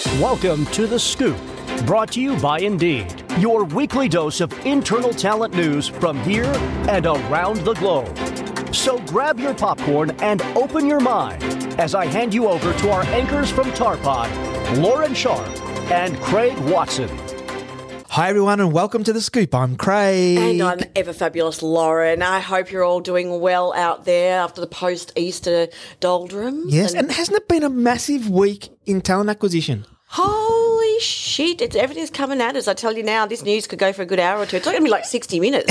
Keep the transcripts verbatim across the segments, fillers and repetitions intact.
Welcome to The Scoop, brought to you by Indeed, your weekly dose of internal talent news from here and around the globe. So grab your popcorn and open your mind as I hand you over to our anchors from Tarpod, Lauren Sharp and Craig Watson. Hi everyone and welcome to The Scoop. I'm Craig. And I'm ever fabulous Lauren. I hope you're all doing well out there after the post-Easter doldrums. Yes, and, and hasn't it been a massive week in talent acquisition? Holy shit, it's, everything's coming at us. I tell you now, this news could go for a good hour or two. It's not going to be like sixty minutes.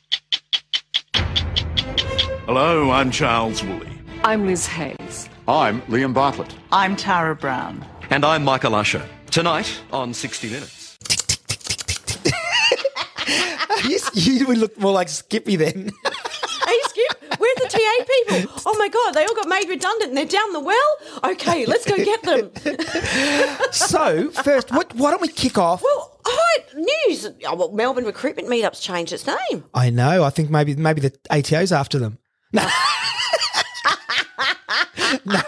Hello, I'm Charles Woolley. I'm Liz Hayes. I'm Liam Bartlett. I'm Tara Brown. And I'm Michael Usher. Tonight on sixty minutes. you, you would look more like Skippy then. Hey, Skip, where's the T A people? Oh, my God, they all got made redundant and they're down the well? Okay, let's go get them. So, first, what, why don't we kick off? Well, hi, news. Oh, well, Melbourne Recruitment Meetup's changed its name. I know. I think maybe maybe the A T O's after them. No. No.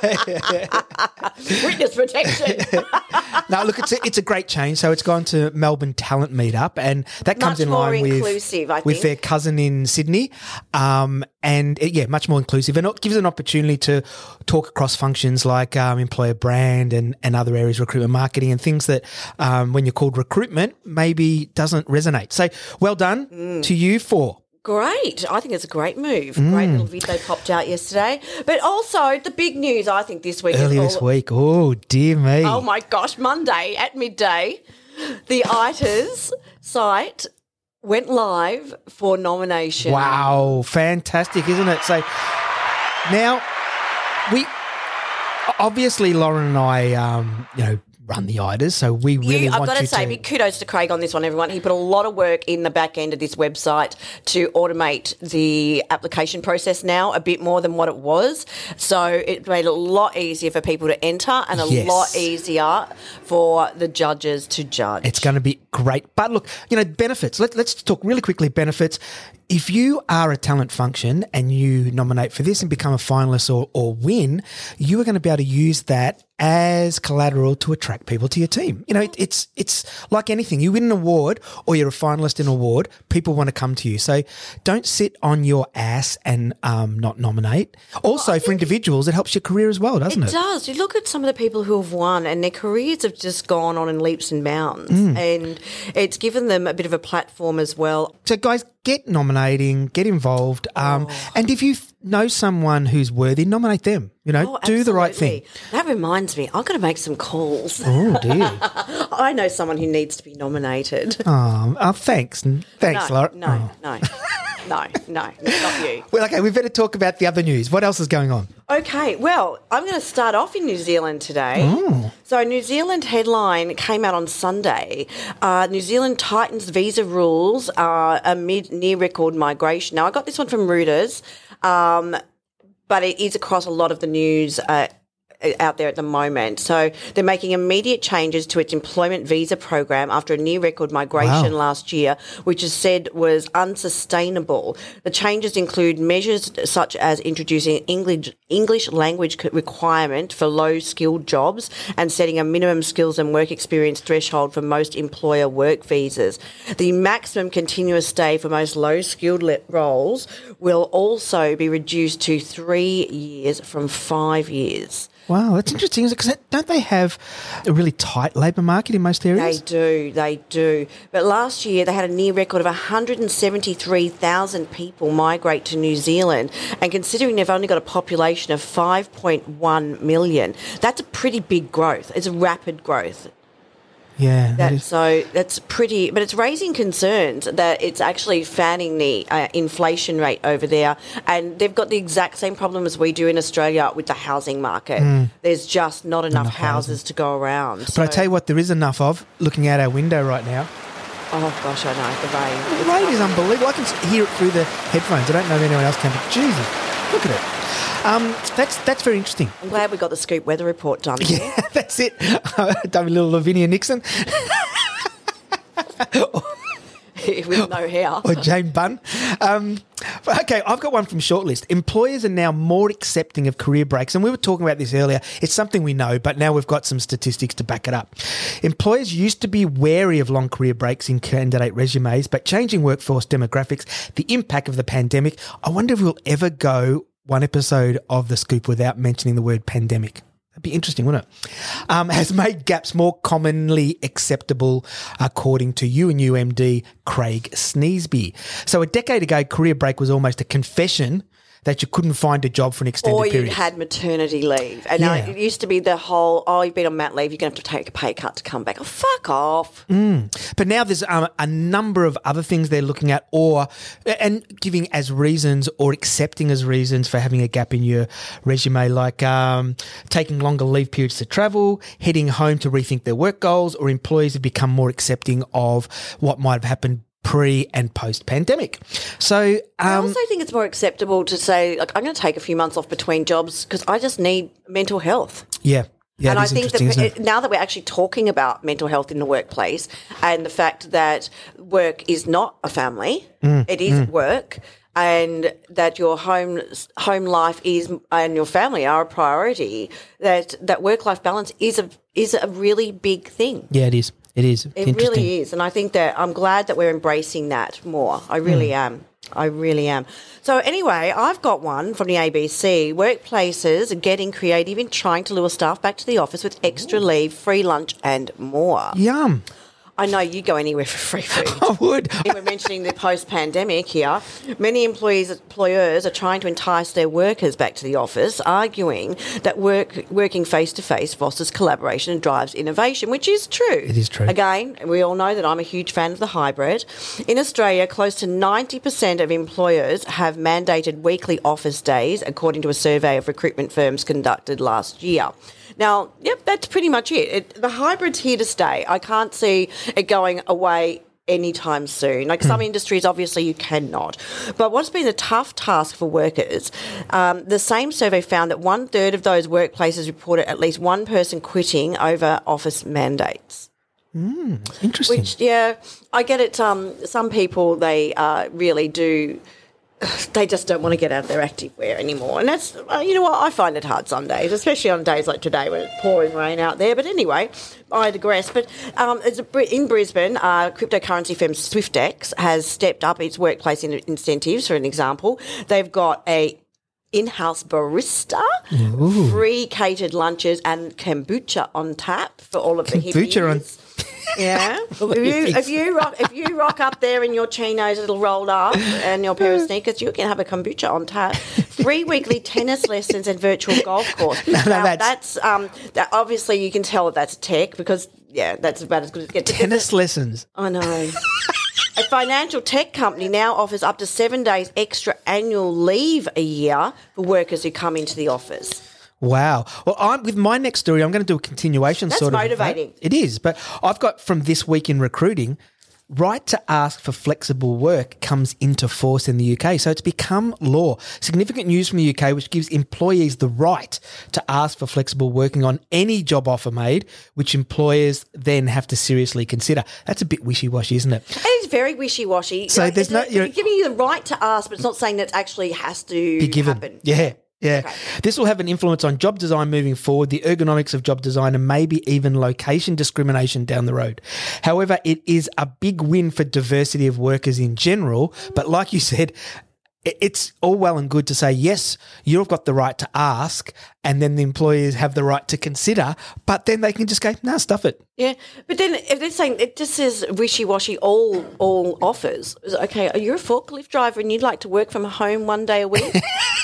Witness protection. No, look, it's a, it's a great change. So it's gone to Melbourne Talent Meetup, and that comes Much in line more with, inclusive, I with think. their cousin in Sydney. Um, and it, yeah, much more inclusive. And it gives an opportunity to talk across functions like um, employer brand and, and other areas, recruitment marketing and things that um, when you're called recruitment maybe doesn't resonate. So well done Mm. to you for. Great. I think it's a great move. Mm. Great little video popped out yesterday. But also the big news I think this week Earlier is this all, week. Oh, dear me. Oh my gosh, Monday at midday, the I T A S site went live for nomination. Wow, fantastic, isn't it? So now we obviously Lauren and I, um, you know, run the I D As, so we really You, I've want got you to say, to. big kudos to Craig on this one, everyone. He put a lot of work in the back end of this website to automate the application process now a bit more than what it was. So it made it a lot easier for people to enter and a Yes. lot easier for the judges to judge. It's going to be great. But look, you know, benefits. Let, let's talk really quickly benefits. If you are a talent function and you nominate for this and become a finalist or, or win, you are going to be able to use that as collateral to attract people to your team. You know, it, it's it's like anything. You win an award or you're a finalist in an award, people want to come to you. So don't sit on your ass and um, not nominate. Also, for individuals, it helps your career as well, doesn't it? It does. You look at some of the people who have won and their careers have just gone on in leaps and bounds. Mm. And it's given them a bit of a platform as well. So, guys, get nominating, get involved. Um, Oh. And if you know someone who's worthy, nominate them. You know, Oh, do the right thing. absolutely. That reminds me, I've got to make some calls. Oh, dear. I know someone who needs to be nominated. oh, oh, thanks. Thanks, no, Laura. no, Oh. no, no, no, not you. Well, okay, we better talk about the other news. What else is going on? Okay, well, I'm going to start off in New Zealand today. Oh. So, New Zealand headline came out on Sunday. Uh, New Zealand tightens visa rules uh, amid near record migration. Now, I got this one from Reuters, um, but it is across a lot of the news uh, out there at the moment. So they're making immediate changes to its employment visa program after a near record migration Wow. last year, which is said was unsustainable. The changes include measures such as introducing English English language c- requirement for low skilled jobs and setting a minimum skills and work experience threshold for most employer work visas. The maximum continuous stay for most low skilled le- roles will also be reduced to three years from five years. Wow, that's interesting. Because don't they have a really tight labour market in most They areas? do, they do. But last year they had a near record of one hundred seventy-three thousand people migrate to New Zealand. And considering they've only got a population of five point one million, that's a pretty big growth. It's a rapid growth. Yeah, that That, is. so that's pretty, but it's raising concerns that it's actually fanning the uh, inflation rate over there. And they've got the exact same problem as we do in Australia with the housing market. There's just not enough, Enough houses to go around. But I tell you what, there is enough of looking out our window right now. Oh, gosh, I know, the rain. The rain is unbelievable. I can s- hear it through the headphones. I don't know if anyone else can, but Jesus, look at it. Um, that's that's very interesting. I'm glad we got the Scoop weather report done. Yeah, that's it. Done with little Lavinia Nixon With no hair. or Jane Bunn. Um, Okay, I've got one from Shortlist. Employers are now more accepting of career breaks. And we were talking about this earlier. It's something we know, but now we've got some statistics to back it up. Employers used to be wary of long career breaks in candidate resumes, but changing workforce demographics, the impact of the pandemic, I wonder if we'll ever go one episode of The Scoop without mentioning the word pandemic. That'd be interesting, wouldn't it? Um, has made gaps more commonly acceptable, according to U N U M D Craig Sneesby. So a decade ago, career break was almost a confession that you couldn't find a job for an extended or you period. had maternity leave. And now Yeah. it used to be the whole, oh, you've been on mat leave, you're going to have to take a pay cut to come back. Oh, fuck off. Mm. But now there's um, a number of other things they're looking at or and giving as reasons or accepting as reasons for having a gap in your resume, like um, taking longer leave periods to travel, heading home to rethink their work goals, or employees have become more accepting of what might have happened pre and post pandemic. So I um, also think it's more acceptable to say, like, I'm going to take a few months off between jobs because I just need mental health. yeah. Yeah, and it I is think interesting, that isn't it? now that we're actually talking about mental health in the workplace and the fact that work is not a family, Mm, it is work, and that your home home life is and your family are a priority, that that work life balance is a is a really big thing. Yeah, it is. It is. It Interesting. really is. And I think that I'm glad that we're embracing that more. I really Mm. am. I really am. So anyway, I've got one from the A B C. Workplaces are getting creative in trying to lure staff back to the office with extra leave, free lunch and more. Yum. I know you go anywhere for free food. I would. We're mentioning the post-pandemic here. Many employees, employers are trying to entice their workers back to the office, arguing that work, working face-to-face fosters collaboration and drives innovation, which is true. It is true. Again, we all know that I'm a huge fan of the hybrid. In Australia, close to ninety percent of employers have mandated weekly office days, according to a survey of recruitment firms conducted last year. Now, yep, that's pretty much it. it. The hybrid's here to stay. I can't see it going away anytime soon. Like some industries, obviously, you cannot. But what's been a tough task for workers, um, the same survey found that one third of those workplaces reported at least one person quitting over office mandates. Mm, interesting. Which, yeah, I get it. Um, some people, they uh, really do... They just don't want to get out of their active wear anymore. And that's, uh, you know what, I find it hard some days, especially on days like today when it's pouring rain out there. But anyway, I digress. But um, it's a, in Brisbane, uh, cryptocurrency firm SwiftX has stepped up its workplace in- incentives, for an example. They've got a in-house barista, Ooh. free catered lunches and kombucha on tap for all of the Kombucha on- hippies. Yeah. if, you, if you rock if you rock up there in your chinos, little rolled up, and your pair of sneakers, you can have a kombucha on tap. Free weekly tennis lessons and virtual golf course. No, no, now, that's- that's um, that obviously you can tell that that's tech because yeah, that's about as good as it gets. Tennis lessons. I know. A financial tech company now offers up to seven days extra annual leave a year for workers who come into the office. Wow. Well, I'm, with my next story, I'm going to do a continuation That's sort of. motivating. It is, but I've got from This Week in Recruiting, right to ask for flexible work comes into force in the U K. So it's become law. Significant news from the U K, which gives employees the right to ask for flexible working on any job offer made, which employers then have to seriously consider. That's a bit wishy-washy, isn't it? It is very wishy-washy. So Like, there's it's no- a- you're- giving you the right to ask, but it's not saying that it actually has to Be given. happen. Yeah. Yeah. Okay. This will have an influence on job design moving forward, the ergonomics of job design, and maybe even location discrimination down the road. However, it is a big win for diversity of workers in general. But like you said, i- it's all well and good to say, yes, you've got the right to ask, and then the employers have the right to consider, but then they can just go, no, stuff it. Yeah, but then if they're saying it just says wishy-washy all all offers. Okay, you're a forklift driver and you'd like to work from home one day a week?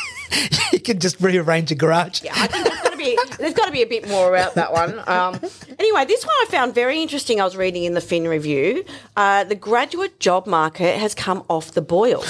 You can just rearrange a garage. Yeah, I think there's got to be there's got to be a bit more about that one. Um, anyway, this one I found very interesting. I was reading in the Fin Review. Uh, the graduate job market has come off the boil.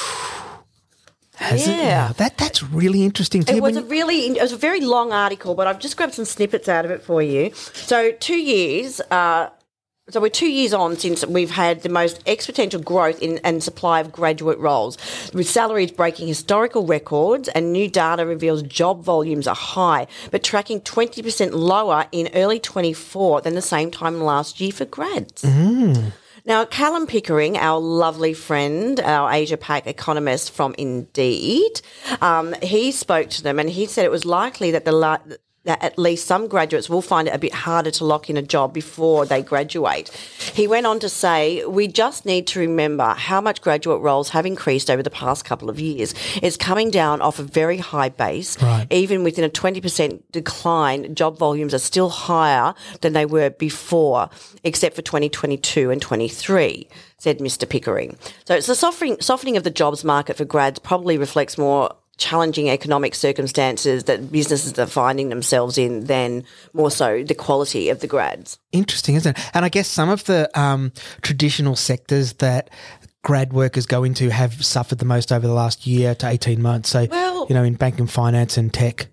Has it? Yeah. Now, that that's really interesting too. It was When a you- really it was a very long article, but I've just grabbed some snippets out of it for you. So two years. Uh, So we're two years on since we've had the most exponential growth in and supply of graduate roles, with salaries breaking historical records, and new data reveals job volumes are high, but tracking twenty percent lower in early twenty-four than the same time last year for grads. Mm. Now, Callum Pickering, our lovely friend, our Asia Pac economist from Indeed, um, he spoke to them and he said it was likely that the la- that at least some graduates will find it a bit harder to lock in a job before they graduate. He went on to say, we just need to remember how much graduate roles have increased over the past couple of years. It's coming down off a very high base. Right. Even within a twenty percent decline, job volumes are still higher than they were before, except for twenty twenty-two and twenty-three, said Mister Pickering. So it's the softening, softening of the jobs market for grads probably reflects more challenging economic circumstances that businesses are finding themselves in than more so the quality of the grads. Interesting, isn't it? And I guess some of the um, traditional sectors that grad workers go into have suffered the most over the last year to eighteen months. So, Well- you know, in banking, finance and tech.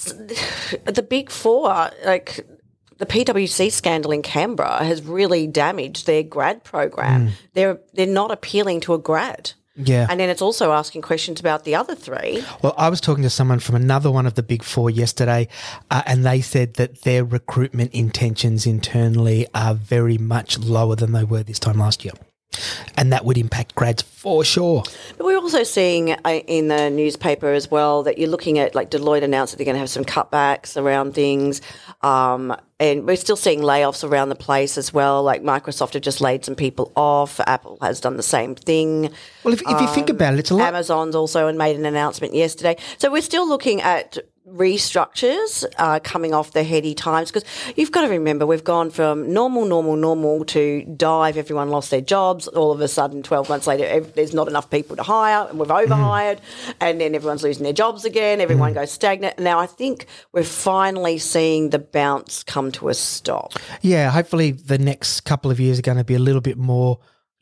The big four, like the P W C scandal in Canberra has really damaged their grad program. Mm. They're they're not appealing to a grad. Yeah. And then it's also asking questions about the other three. Well, I was talking to someone from another one of the big four yesterday, uh, and they said that their recruitment intentions internally are very much lower than they were this time last year. And that would impact grads for sure. But we're also seeing uh, in the newspaper as well that you're looking at, like Deloitte announced that they're going to have some cutbacks around things. Um, and we're still seeing layoffs around the place as well. Like Microsoft have just laid some people off. Apple has done the same thing. Well, if, if you think about it, it's a lot. Amazon's also made an announcement yesterday. So we're still looking at restructures uh, coming off the heady times, because you've got to remember we've gone from normal, normal, normal to dive. Everyone lost their jobs. All of a sudden, twelve months later, ev- there's not enough people to hire and we've overhired, mm. and then everyone's losing their jobs again. Everyone mm. goes stagnant. Now I think we're finally seeing the bounce come to a stop. Yeah, hopefully the next couple of years are going to be a little bit more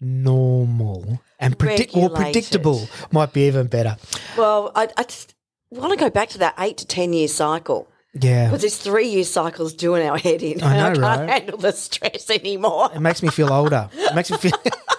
normal and predict- or predictable. Might be even better. Well, I, I just want to go back to that eight to ten year cycle. Yeah. Because this three year cycle's doing our head in. I know, and I can't right? handle the stress anymore. It makes me feel older. It makes me feel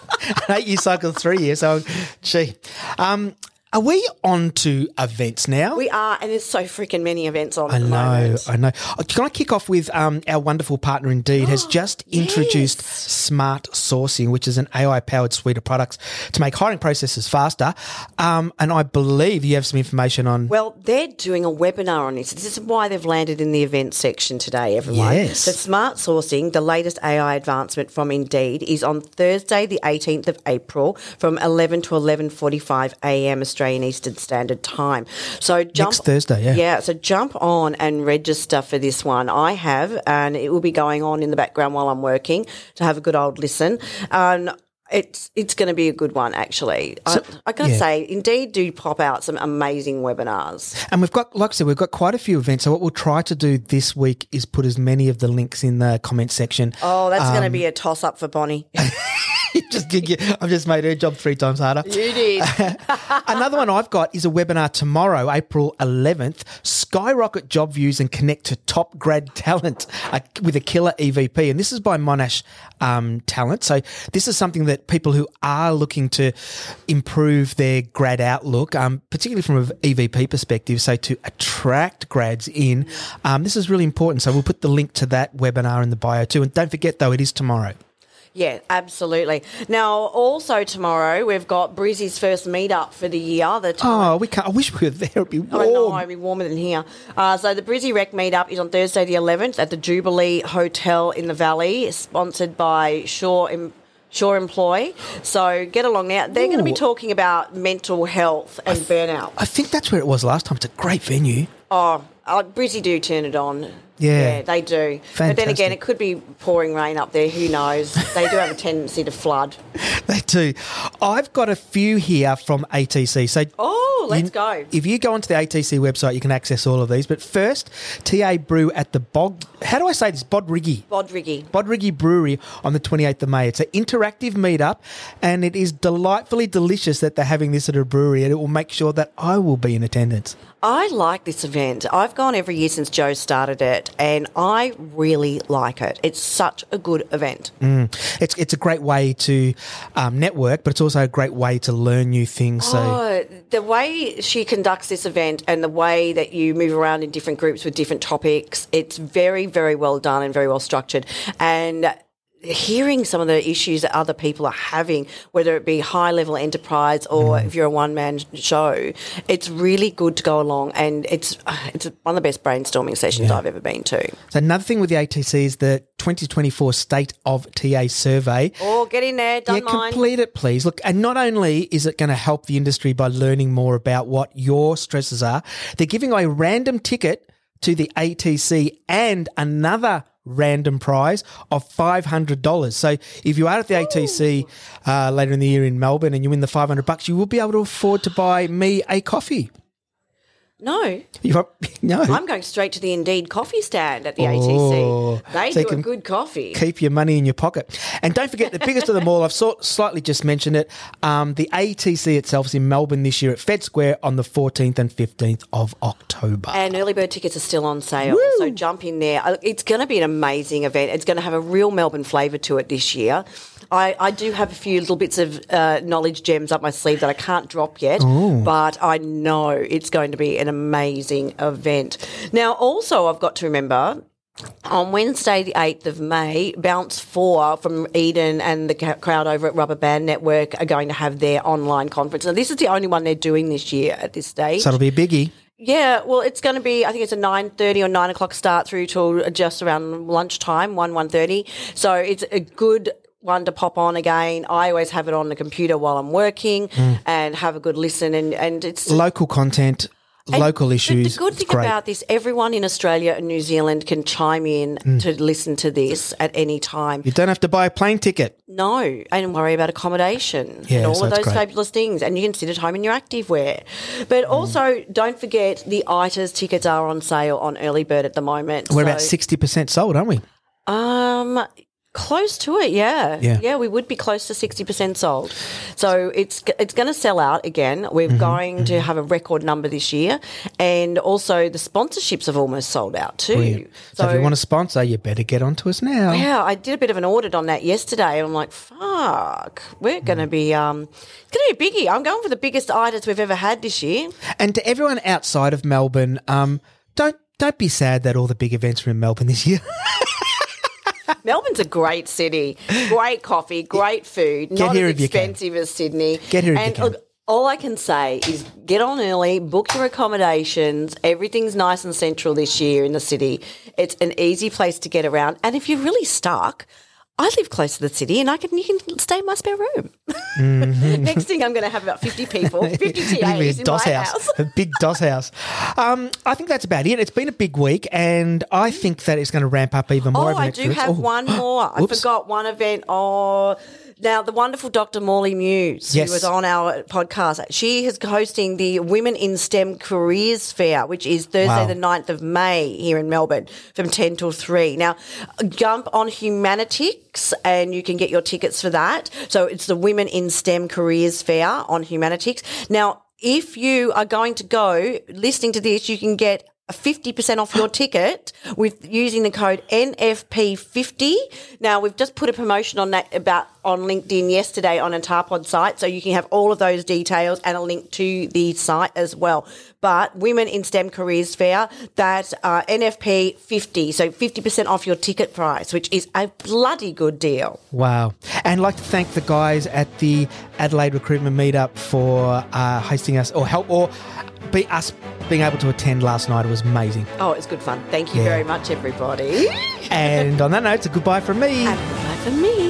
an eight year cycle, three years. So, gee. Um, are we on to events now? We are, and there's so freaking many events on I at the know, moment. I know. Oh, can I kick off with um, our wonderful partner Indeed has just introduced yes. Smart Sourcing, which is an A I-powered suite of products to make hiring processes faster. Um, and I believe you have some information on... Well, they're doing a webinar on this. This is why they've landed in the events section today, everyone. Yes. So Smart Sourcing, the latest A I advancement from Indeed, is on Thursday, the eighteenth of April from eleven to eleven forty-five a m Australian Eastern Standard Time. So jump Next Thursday, yeah. Yeah, so jump on and register for this one. I have, and it will be going on in the background while I'm working to have a good old listen. Um, It's it's going to be a good one, actually. So, I, I got to yeah. say, Indeed do pop out some amazing webinars. And we've got, like I said, we've got quite a few events. So what we'll try to do this week is put as many of the links in the comment section. Oh, that's Um, going to be a toss-up for Bonnie. just I've just made her job three times harder. You did. Another one I've got is a webinar tomorrow, April eleventh, Skyrocket Job Views and Connect to Top Grad Talent uh, with a killer E V P. And this is by Monash um, Talent. So this is something that people who are looking to improve their grad outlook, um, particularly from an E V P perspective, so to attract grads in, um, this is really important. So we'll put the link to that webinar in the bio too. And don't forget, though, it is tomorrow. Yeah, absolutely. Now, also tomorrow, we've got Brizzy's first meetup for the year. The time- Oh, we can't. I wish we were there. It'd be warm. I know, it'd be warmer than here. Uh, so the Brizzy Rec meetup is on Thursday the eleventh at the Jubilee Hotel in the Valley, sponsored by Shaw em- Shaw Employ. So get along now. They're going to be Ooh. talking about mental health and burnout. I think that's where it was last time. It's a great venue. Oh, uh, Brizzy do turn it on. Yeah. they do. But then again, it could be pouring rain up there. Who knows? They do have a tendency to flood. They do. I've got a few here from A T C. So Oh, let's you- go. If you go onto the A T C website, you can access all of these. But first, T A Brew at the Bog... How do I say this? Bodriggy. Bodriggy. Bodriggy Brewery on the twenty-eighth of May. It's an interactive meetup, and it is delightfully delicious that they're having this at a brewery, and it will make sure that I will be in attendance. I like this event. I've gone every year since Joe started it, and I really like it. It's such a good event. Mm. It's it's a great way to um, network, but it's also a great way to learn new things. So Oh, the way she conducts this event and the way that you move around in different groups with different topics, it's very, very well done and very well structured. And hearing some of the issues that other people are having, whether it be high-level enterprise or Mm. if you're a one-man show, it's really good to go along, and it's uh, it's one of the best brainstorming sessions Yeah. I've ever been to. So another thing with the A T C is the twenty twenty-four State of T A survey. Oh, get in there, Yeah, don't mind. complete it, please. Look, and not only is it going to help the industry by learning more about what your stresses are, they're giving away a random ticket to the A T C and another random prize of five hundred dollars. So if you are at the A T C uh, later in the year in Melbourne and you win the five hundred bucks, you will be able to afford to buy me a coffee. No, You're, no. I'm going straight to the Indeed coffee stand at the Oh, A T C. They so you do a can good coffee. Keep your money in your pocket. And don't forget, the biggest of them all, I've sort, slightly just mentioned it, um, the A T C itself is in Melbourne this year at Fed Square on the fourteenth and fifteenth of October. And early bird tickets are still on sale, so jump in there. Uh, It's going to be an amazing event. It's going to have a real Melbourne flavour to it this year. I, I do have a few little bits of uh, knowledge gems up my sleeve that I can't drop yet, but I know it's going to be an amazing event. Now, also, I've got to remember, on Wednesday, the eighth of May, Bounce four from Eden and the ca- crowd over at Rubber Band Network are going to have their online conference. Now, this is the only one they're doing this year at this stage. So it'll be a biggie. Yeah, well, it's going to be, I think it's a nine thirty or nine o'clock start through till just around lunchtime, one, one thirty. So it's a good one to pop on again. I always have it on the computer while I'm working and have a good listen, and, and it's... Local content, and local the- issues. The good it's thing great. about this, everyone in Australia and New Zealand can chime in to listen to this at any time. You don't have to buy a plane ticket. No, and worry about accommodation Yeah, and all so of it's those great. fabulous things. And you can sit at home in your activewear. But Mm. also, don't forget the I T A S tickets are on sale on Early Bird at the moment. We're So- about sixty percent sold, aren't we? Um, close to it, yeah. Yeah. Yeah, we would be close to sixty percent sold. So it's it's going to sell out again. We're Mm-hmm, going to have a record number this year. And also the sponsorships have almost sold out too. Brilliant. So, if you want to sponsor, you better get onto us now. Yeah, I did a bit of an audit on that yesterday, and I'm like, fuck, we're going to be, um, it's going to be a biggie. I'm going for the biggest I T A S we've ever had this year. And to everyone outside of Melbourne, um, don't don't be sad that all the big events are in Melbourne this year. Melbourne's a great city, great coffee, great food, Get not here as if you can. expensive as Sydney. Get here if and you can. Look, all I can say is get on early, book your accommodations. Everything's nice and central this year in the city. It's an easy place to get around. And if you're really stuck, I live close to the city, and I can you can stay in my spare room. Mm-hmm. Next thing, I'm going to have about fifty people, fifty T It'll be a As in DOS my house, house. a big DOS house. Um, I think that's about it. It's been a big week, and I think that it's going to ramp up even more. Oh, over the I next do few weeks. have Oh. one more. I Oops. forgot one event. Oh, now the wonderful Doctor Morley Muse, Yes. who was on our podcast, she is hosting the Women in STEM Careers Fair, which is Thursday Wow. the ninth of May here in Melbourne from ten till three. Now, jump on Humanitics and you can get your tickets for that. So it's the Women in STEM Careers Fair on Humanitics. Now, if you are going to go, listening to this, you can get fifty percent off your ticket with using the code N F P fifty. Now, we've just put a promotion on that about on LinkedIn yesterday on a Tarpod site, so you can have all of those details and a link to the site as well. But Women in STEM Careers Fair, that uh, N F P fifty, so fifty percent off your ticket price, which is a bloody good deal. Wow. And I'd like to thank the guys at the Adelaide Recruitment Meetup for uh, hosting us or help or be us being able to attend last night. It was amazing. Oh, it's good fun. Thank you Yeah. very much, everybody. And on that note, it's a goodbye from me. And goodbye for me.